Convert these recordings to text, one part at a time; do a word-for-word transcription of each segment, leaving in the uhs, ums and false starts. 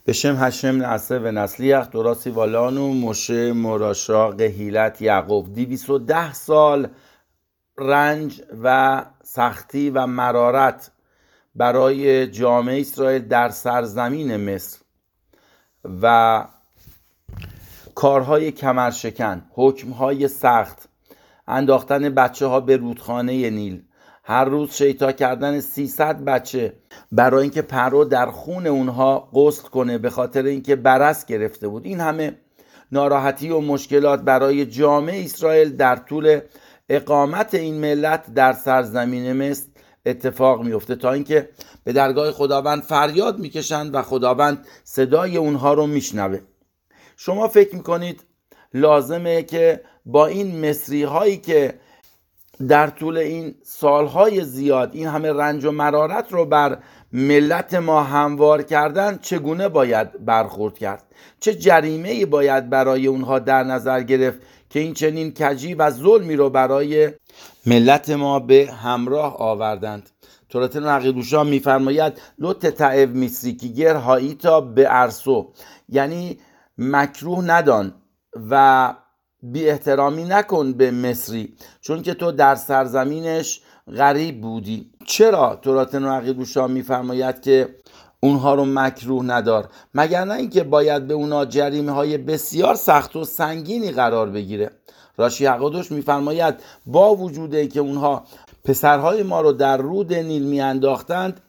בשם هشم نعسه و نسلیخ دراسی والانو مشه مراشا قهیلت یعقوب. دویست و ده سال رنج و سختی و مرارت برای جامعه اسرائیل در سرزمین مصر و کارهای کمرشکن، حکمهای سخت، انداختن بچه ها به رودخانه نیل، هر روز شیطا کردن سیصد بچه برای اینکه پرو در خون اونها غسل کنه به خاطر اینکه برص گرفته بود. این همه ناراحتی و مشکلات برای جامعه اسرائیل در طول اقامت این ملت در سرزمین مصر اتفاق میفته تا اینکه به درگاه خداوند فریاد میکشند و خداوند صدای اونها رو میشنوه. شما فکر میکنید لازمه که با این مصری هایی که در طول این سالهای زیاد این همه رنج و مرارت رو بر ملت ما هموار کردن چگونه باید برخورد کرد؟ چه جریمه‌ای باید برای اونها در نظر گرفت که این چنین کجی و ظلمی رو برای ملت ما به همراه آوردند؟ تورات نقیدوشا میفرماید لو تتعب مصری کی گر هاییتا به ارسو، یعنی مکروه ندان و بی احترامی نکن به مصری چون که تو در سرزمینش غریب بودی. چرا تورات نقیدوشا میفرماید که اونها رو مکروه ندار؟ مگر نه اینکه باید به اونها جریمه های بسیار سخت و سنگینی قرار بگیره. راشی حقادوش میفرماید با وجوده که اونها پسرهای ما رو در رود نیل میانداختند،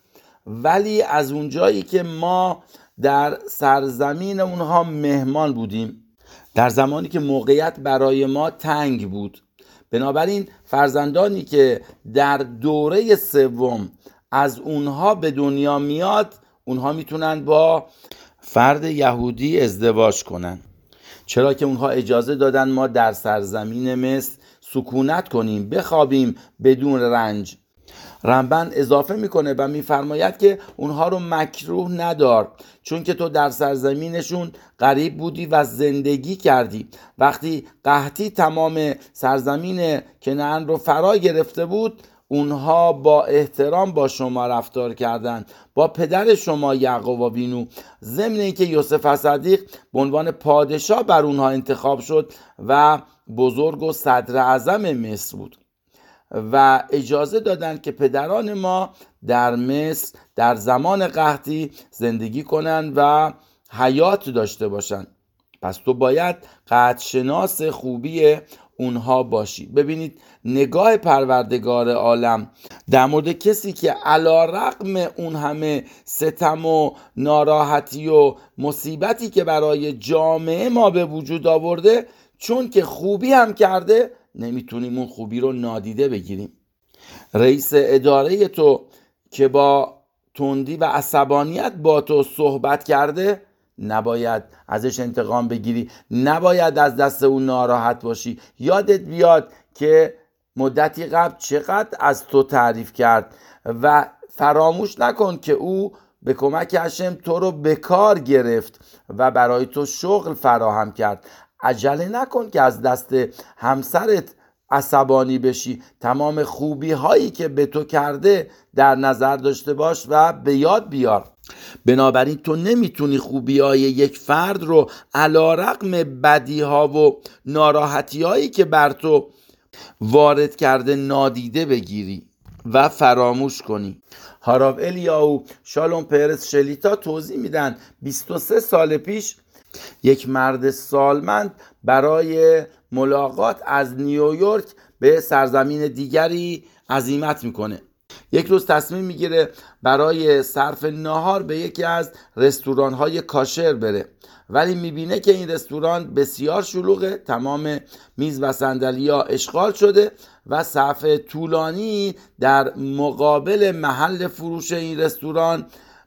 ولی از اونجایی که ما در سرزمین اونها مهمان بودیم، در زمانی که موقعیت برای ما تنگ بود، بنابراین فرزندانی که در دوره سوم از اونها به دنیا میاد، اونها میتونن با فرد یهودی ازدواج کنن، چرا که اونها اجازه دادن ما در سرزمین مصر سکونت کنیم، بخوابیم بدون رنج. رمبن اضافه میکنه و میفرماید که اونها رو مکروه ندار چون که تو در سرزمینشون غریب بودی و زندگی کردی. وقتی قحطی تمام سرزمین کنعان رو فرا گرفته بود، اونها با احترام با شما رفتار کردند، با پدر شما یعقوب آوینو، ضمن اینکه یوسف صدیق به عنوان پادشاه بر اونها انتخاب شد و بزرگ و صدر اعظم مصر بود و اجازه دادند که پدران ما در مصر در زمان قحطی زندگی کنند و حیات داشته باشند. پس تو باید قدرشناس خوبی اونها باشی. ببینید نگاه پروردگار عالم در مورد کسی که علی‌رغم اون همه ستم و ناراحتی و مصیبتی که برای جامعه ما به وجود آورده، چون که خوبی هم کرده، نمیتونیم اون خوبی رو نادیده بگیریم. رئیس اداره تو که با تندی و عصبانیت با تو صحبت کرده، نباید ازش انتقام بگیری، نباید از دست اون ناراحت باشی. یادت بیاد که مدتی قبل چقدر از تو تعریف کرد و فراموش نکن که او به کمک هشم تو رو به کار گرفت و برای تو شغل فراهم کرد. عجله نکن که از دست همسرت عصبانی بشی. تمام خوبی هایی که به تو کرده در نظر داشته باش و به یاد بیار. بنابراین تو نمیتونی خوبی های یک فرد رو علی‌رغم بدی ها و ناراحتی هایی که بر تو وارد کرده نادیده بگیری و فراموش کنی. هاراو الیاهو شالوم پرس شلیتا توضیح میدن بیست و سه سال پیش یک مرد سالمند برای ملاقات از نیویورک به سرزمین دیگری عزیمت میکنه. یک روز تصمیم میگیره برای صرف ناهار به یکی از رستوران‌های کاشر بره، ولی میبینه که این رستوران بسیار شلوغه، تمام میز و صندلی‌ها اشغال شده و صف طولانی در مقابل محل فروش این رستوران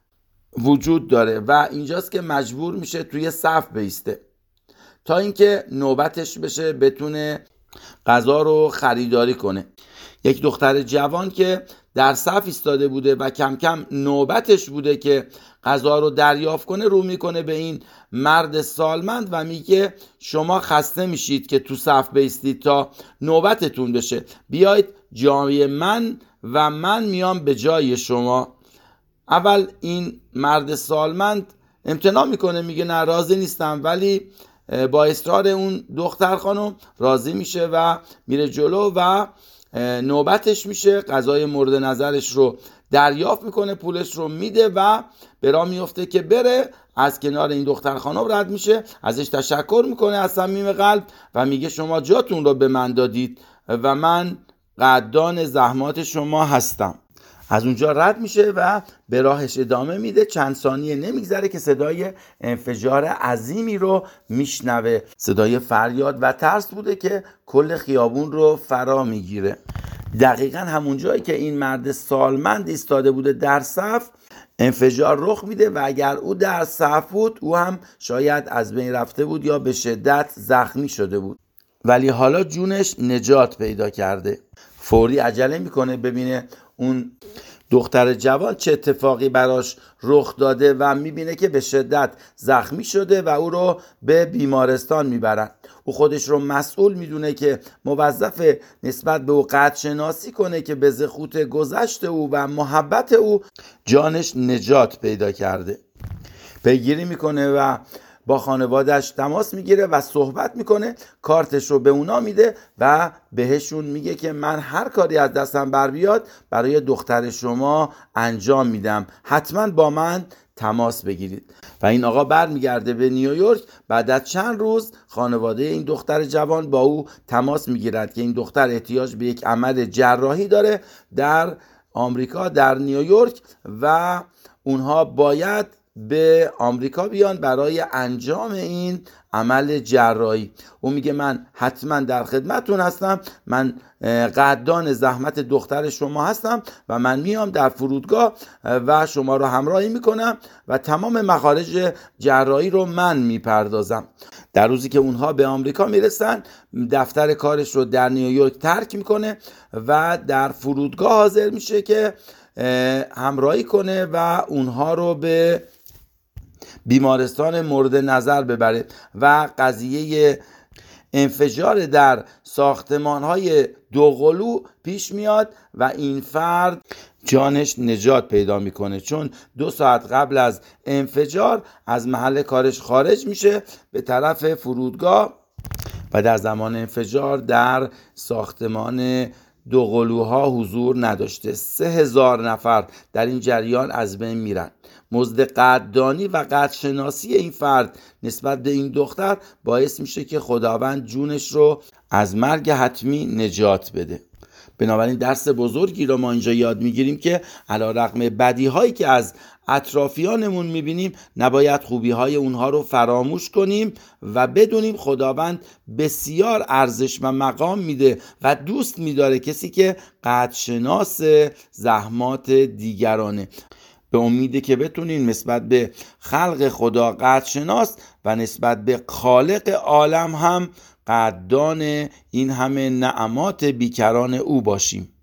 وجود داره و اینجاست که مجبور میشه توی صف بایسته تا اینکه نوبتش بشه بتونه غذا رو خریداری کنه. یک دختر جوان که در صف ایستاده بوده و کم کم نوبتش بوده که غذا رو دریافت کنه، رو میکنه به این مرد سالمند و میگه شما خسته میشید که تو صف بایستید تا نوبتتون بشه، بیایید جای من و من میام به جای شما. اول این مرد سالمند امتناع میکنه، میگه نه راضی نیستم، ولی با اصرار اون دختر خانم راضی میشه و میره جلو و نوبتش میشه، غذای مورد نظرش رو دریافت میکنه، پولش رو میده و به راه میفته که بره. از کنار این دختر خانم رد میشه، ازش تشکر میکنه از صمیم قلب و میگه شما جاتون رو به من دادید و من قدردان زحمات شما هستم. از اونجا رد میشه و به راهش ادامه میده. چند ثانیه نمیگذره که صدای انفجار عظیمی رو میشنوه. صدای فریاد و ترس بوده که کل خیابون رو فرا میگیره. دقیقا همون جایی که این مرد سالمند ایستاده بوده در صف، انفجار رخ میده و اگر او در صف بود او هم شاید از بین رفته بود یا به شدت زخمی شده بود، ولی حالا جونش نجات پیدا کرده. فوری عجله میکنه ببینه اون دختر جوان چه اتفاقی براش رخ داده و میبینه که به شدت زخمی شده و او رو به بیمارستان میبرن. او خودش رو مسئول میدونه که موظف نسبت به او قدر شناسی کنه که به زخوت گذشت او و محبت او جانش نجات پیدا کرده. پیگیری میکنه و با خانواده‌اش تماس میگیره و صحبت میکنه، کارتش رو به اونا میده و بهشون میگه که من هر کاری از دستم بر بیاد برای دختر شما انجام میدم، حتما با من تماس بگیرید. و این آقا برمیگرده به نیویورک. بعد از چند روز خانواده این دختر جوان با او تماس میگیرد که این دختر احتیاج به یک عمل جراحی داره در آمریکا، در نیویورک، و اونها باید به آمریکا بیان برای انجام این عمل جراحی. او میگه من حتما در خدمتون هستم، من قدردان زحمت دختر شما هستم و من میام در فرودگاه و شما رو همراهی میکنم و تمام مخارج جراحی رو من میپردازم. در روزی که اونها به آمریکا میرسن، دفتر کارش رو در نیویورک ترک میکنه و در فرودگاه حاضر میشه که همراهی کنه و اونها رو به بیمارستان مورد نظر ببره و قضیه انفجار در ساختمان‌های دوقلو پیش میاد و این فرد جانش نجات پیدا میکنه، چون دو ساعت قبل از انفجار از محل کارش خارج میشه به طرف فرودگاه و در زمان انفجار در ساختمان دوقلوها حضور نداشته. سه هزار نفر در این جریان از بین میرن. مزد قدردانی و قدرشناسی این فرد نسبت به این دختر باعث میشه که خداوند جونش رو از مرگ حتمی نجات بده. بنابراین درس بزرگی رو ما اینجا یاد میگیریم که علیرغم بدیهایی که از اطرافیانمون میبینیم نباید خوبیهای اونها رو فراموش کنیم و بدونیم خداوند بسیار ارزش و مقام میده و دوست میداره کسی که قدرشناس زحمات دیگرانه. به امیده که بتونین نسبت به خلق خدا قدرشناس و نسبت به خالق عالم هم قدردان این همه نعمات بیکران او باشیم.